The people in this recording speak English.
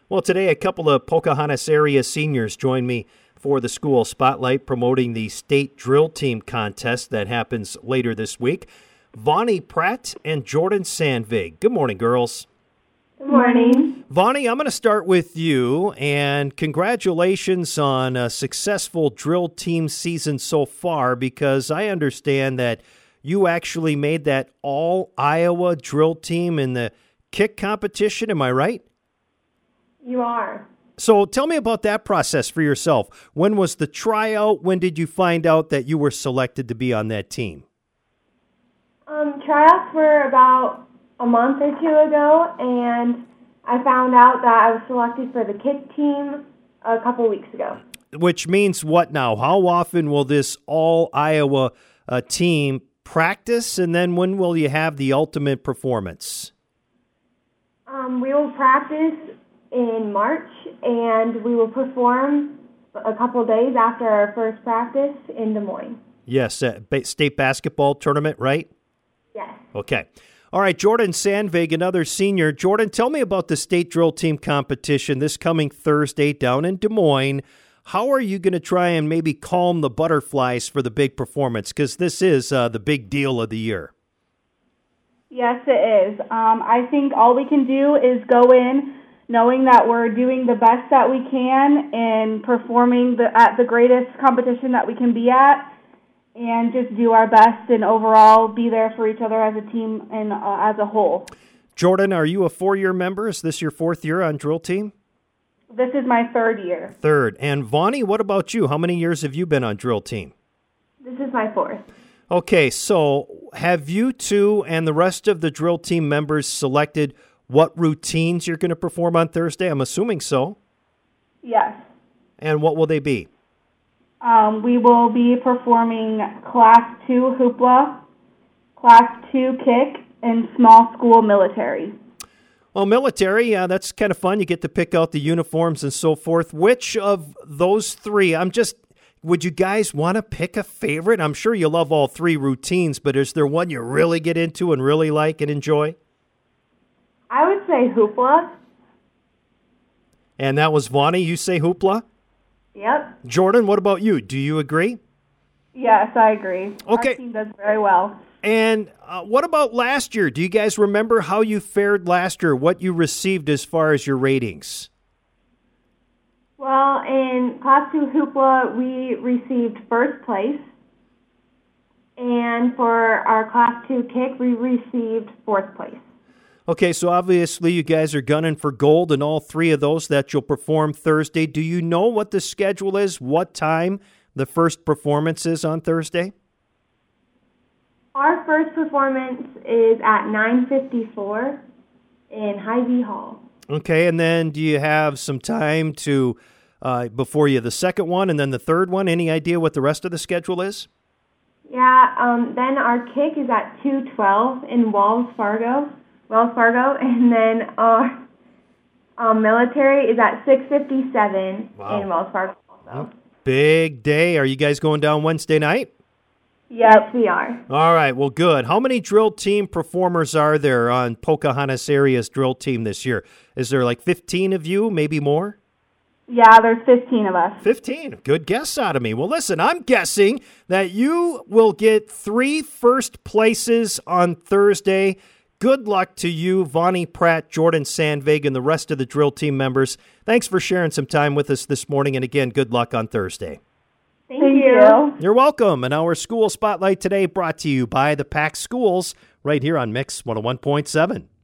Well, today a couple of Pocahontas area seniors joined me for the school spotlight promoting the state drill team contest that happens later this week. Vonnie Pratt and Jordan Sandvig. Good morning, girls. Good morning. Vonnie, I'm going to start with you, and congratulations on a successful drill team season so far, because I understand that you actually made that all-Iowa drill team in the kick competition. Am I right? You are. So tell me about that process for yourself. When was the tryout? When did you find out that you were selected to be on that team? Tryouts were about a month or two ago, and I found out that I was selected for the kick team a couple weeks ago. Which means what now? How often will this all-Iowa team practice, and then when will you have the ultimate performance? We will practice in March, and we will perform a couple days after our first practice in Des Moines. Yes, state basketball tournament, right? Yes. Okay. All right, Jordan Sandvig, another senior. Jordan, tell me about the state drill team competition this coming Thursday down in Des Moines. How are you going to try and maybe calm the butterflies for the big performance? Because this is the big deal of the year. Yes, it is. I think all we can do is go in knowing that we're doing the best that we can and performing at the greatest competition that we can be at, and just do our best and overall be there for each other as a team and as a whole. Jordan, are you a 4-year member? Is this your 4th year on drill team? This is my 3rd year. 3rd. And Vonnie, what about you? How many years have you been on drill team? This is my 4th. Okay, so have you two and the rest of the drill team members selected what routines you're going to perform on Thursday? I'm assuming so. Yes. And what will they be? We will be performing Class 2 hoopla, Class 2 kick, and small school military. Well, military, yeah, that's kind of fun. You get to pick out the uniforms and so forth. Which of those three, would you guys want to pick a favorite? I'm sure you love all three routines, but is there one you really get into and really like and enjoy? I would say hoopla. And that was Vonnie. You say hoopla? Yep. Jordan, what about you? Do you agree? Yes, I agree. Okay. Our team does very well. And what about last year? Do you guys remember how you fared last year, what you received as far as your ratings? Well, in Class 2 hoopla, we received 1st place. And for our Class 2 kick, we received 4th place. Okay, so obviously you guys are gunning for gold in all three of those that you'll perform Thursday. Do you know what the schedule is, what time the first performance is on Thursday? Our first performance is at 9:54 in Hy-Vee Hall. Okay, and then do you have some time to before you the second one and then the third one? Any idea what the rest of the schedule is? Yeah, then our kick is at 2:12 in Wells Fargo, and then our military is at 6:57 in Wells Fargo also. Big day. Are you guys going down Wednesday night? Yes, we are. All right, well, good. How many drill team performers are there on Pocahontas area's drill team this year? Is there like 15 of you, maybe more? Yeah, there's 15 of us. 15. Good guess out of me. Well, listen, I'm guessing that you will get 3 first places on Thursday. Good luck to you, Vonnie Pratt, Jordan Sandvig, and the rest of the drill team members. Thanks for sharing some time with us this morning, and again, good luck on Thursday. Thank you. You're welcome. And our school spotlight today brought to you by the PAC Schools right here on Mix 101.7.